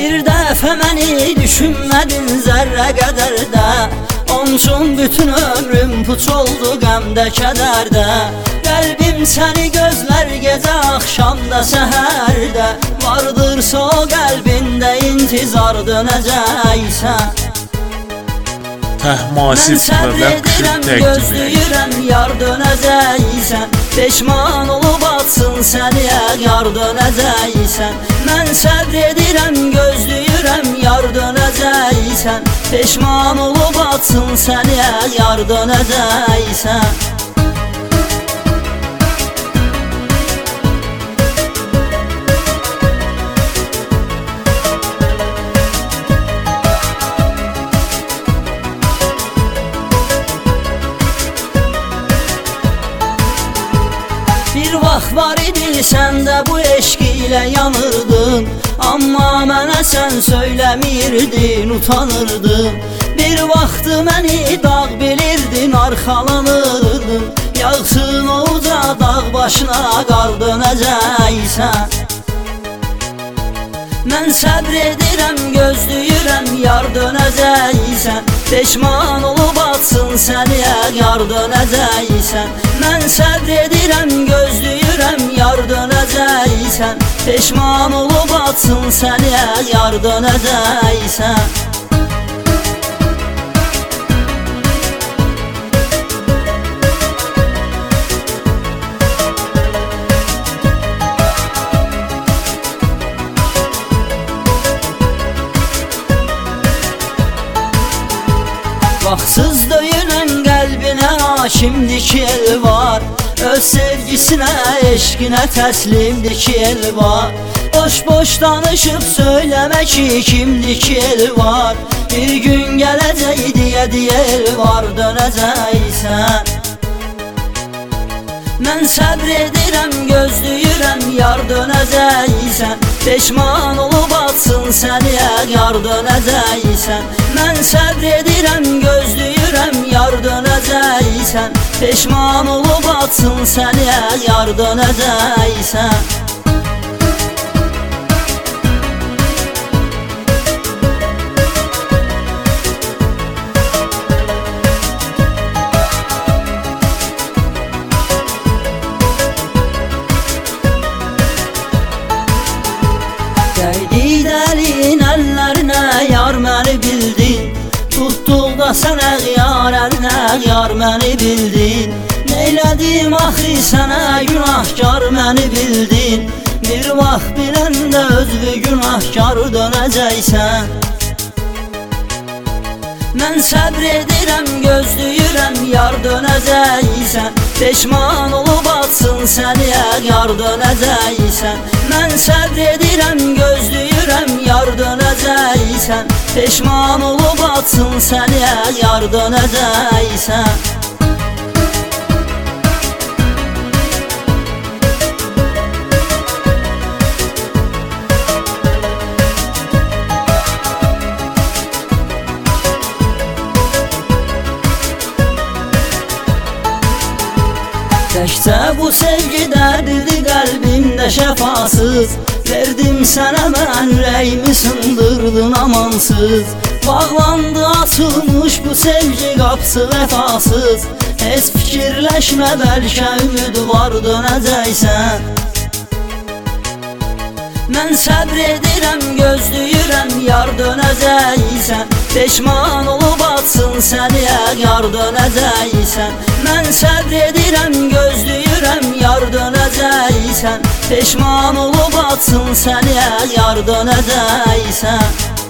Bir dəfə məni düşünmədin zərrə qədər də, onun üçün bütün ömrüm puç oldu qəmdə kədərdə. Qəlbim səni gözlər gecə axşamda səhərdə, vardırsa o qəlbində intizar dönəcəksən. Mən səbr edirəm, gözləyirəm, yar dönəcəksən. Peşman olub atsın səni yar dönəcəksən. Mən səbr edirəm, gözləyirəm, yar dönəcəksən. Peşman olub atsın səni yar dönəcəksən. Bir vaxt var idi sən də bu eşq ilə yanırdın, amma mənə sən söyləmirdin, utanırdın. Bir vaxtı məni dağ bilirdin, arxalanırdın. Yağsın o uca dağ başına qar dönəcəksən. Mən səbr edirəm, gözləyirəm, yar dönəcəksən. Peşman olub atsın səni yar dönəcəksən. Mən səbr edirəm, gözləyirəm, yar dönəcəksən. Peşman olub atsın səni yar dönəcəksən. Vaxtsız döyünən qəlbinə hakimdir ki el var, öz sevgisinə, eşqinə təslimdir ki el var. Boş-boş danışıb söyləmə ki kimdir ki el var, bir gün gələcək deyə el var dönəcəksən. Mən səbr edirəm, gözləyirəm, yar dönəcəksən. Peşman olub atsın səni yar dönəcəksən. Mən səbr edirəm, gözləyirəm, yar dönəcəksən. Peşman olub atsın səni yar dönəcəksən. Dəydi dəlin əllərinə, yar məni bildin. Tutduqda sənə yar əlinə, yar məni bildin. Neylədim axı sənə, günahkar məni bildin. Bir vaxt biləndə özvü günahkar dönəcəksən. Mən səbr edirəm, gözləyirəm, yar dönəcəksən. Peşman olub atsın səni yar dönəcəksən. Mən səbr edirəm, gözləyirəm, yar dönəcəksən. Peşman olub atsın səni yar dönəcəksən. Təkcə bu sevgi dərdidir qəlbimdə şəfasız. Verdim sənə mən ürəyimi sındırdın amansız. Bağlandı açılmış bu sevgi qapısı vəfasız. Heç fikirləşmə bəlkə ümid var dönəcəksən. Mən səbr edirəm, gözləyirəm, yar dönəcəksən. Peşman olub atsın səni yar dönəcəksən. Mən səbr edirəm, gözləyirəm, yar dönəcəksən. Peşman olub atsın səni yar dönəcəksən.